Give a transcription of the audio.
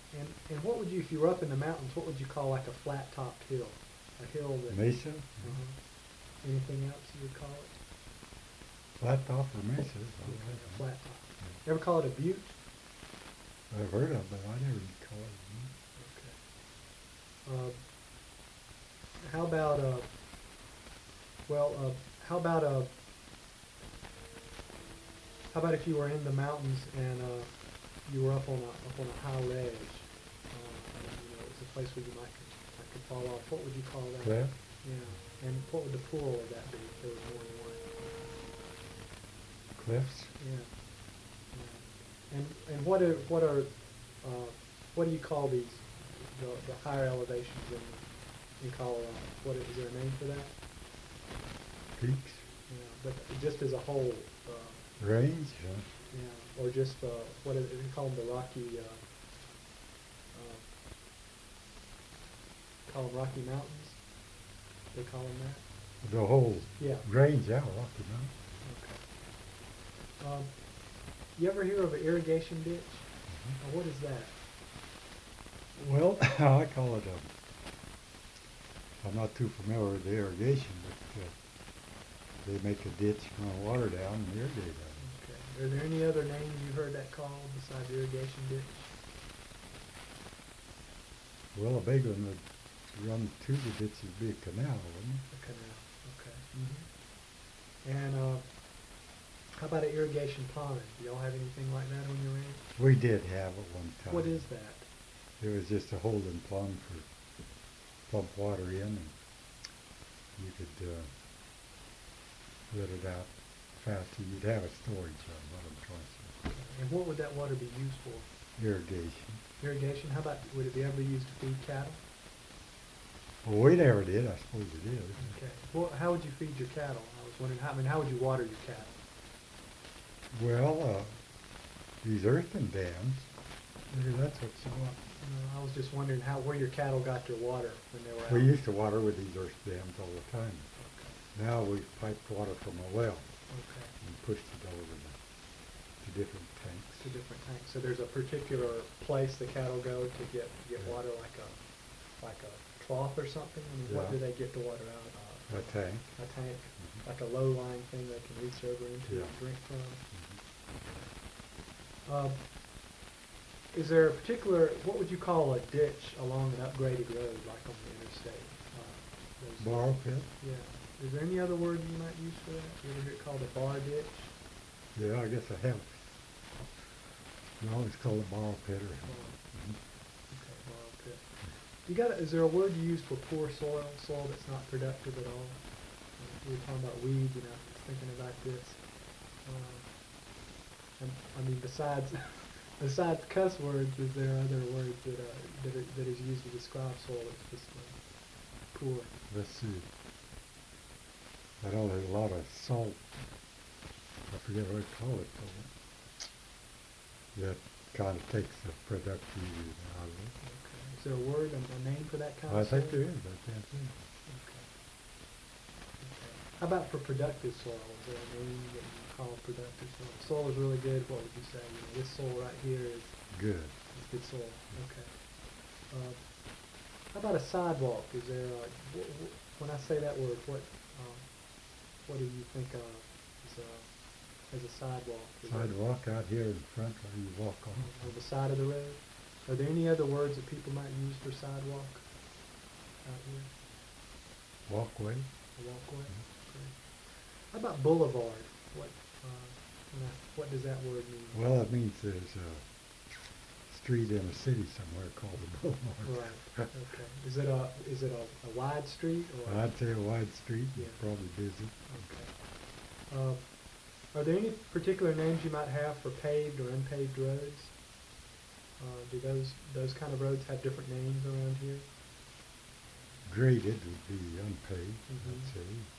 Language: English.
And what would you, if you were up in the mountains, what would you call like a flat-topped hill? A hill that... Mesa, Anything else you would call it? flat top or mesas. Okay, a flat top. You ever call it a butte? I've heard of it, but I never call it. Okay. How about well, how about if you were in the mountains and you were up on a high ledge, and it's a place where you could fall off. What would you call that? Cliff? Yeah. And what would the plural of that be if there was more than one? Cliffs? Yeah. And what do you call these the higher elevations in Colorado? Is there a name for that? Peaks? Yeah, but just as a whole. Range? Yeah, or just what is it? We call them the Rocky. Call them Rocky Mountains. They call them that. The whole Yeah. range, yeah, Rocky Mountain. Okay. You ever hear of an irrigation ditch? What is that? Well, I call it I'm not too familiar with the irrigation, but they make a ditch, run water down and irrigate it. Okay. Are there any other names you've heard that called besides irrigation ditch? Well, a big one would run to the ditch would be a canal, wouldn't it? A canal. Okay. And how about an irrigation pond? Do y'all have anything like that on your ranch? We did have it one time. What is that? It was just a holding pond for pump water in, and you could let it out faster. You'd have a storage of what I'm trying to say. And what would that water be used for? Irrigation. Irrigation? How about, would it be ever used to feed cattle? Well, we never did. I suppose it is. Okay. Well, how would you feed your cattle? I was wondering, how would you water your cattle? Well, these earthen dams, maybe that's what you want. I was just wondering where your cattle got their water when they were out. We used to water with these earth dams all the time. Okay. Now we piped water from a well Okay. and pushed it over to different tanks. To different tanks. So there's a particular place the cattle go to get water, like a trough or something. I mean, what do they get the water out of? A tank. A tank, like a low-lying thing they can reach over into and drink from. Is there a particular, what would you call a ditch along an upgraded road, like on the interstate? Borrow pit? Yeah. Is there any other word you might use for that? You ever hear it called a bar ditch? Yeah, I guess I have. No, it's called a borrow pit. Okay, borrow pit. Is there a word you use for poor soil that's not productive at all? We were talking about weeds, I was thinking about this. I mean, besides cuss words, is there other words that is used to describe soil that's just poor? Let's see. I know there's a lot of salt. I forget what I call it, though. That kind of takes the productivity out of it. Okay. Is there a word, a name for that kind of soil? I think there is. I can't think. Okay. How about for productive soil? Is there a name that you call productive soil? Soil is really good. What would you say? This soil right here is good. It's good soil. Okay. How about a sidewalk? Is there when I say that word, what do you think of as a sidewalk? Sidewalk out here in front where you walk on the side of the road? Are there any other words that people might use for sidewalk out here? Walkway. A walkway? Okay. How about boulevard? What does that word mean? Well, it means there's a street in a city somewhere called a boulevard. Right. Okay. Is it a wide street or? I'd say a wide street. Yeah. It's probably busy. Okay. Are there any particular names you might have for paved or unpaved roads? Do those kind of roads have different names around here? Graded would be unpaved, I'd say.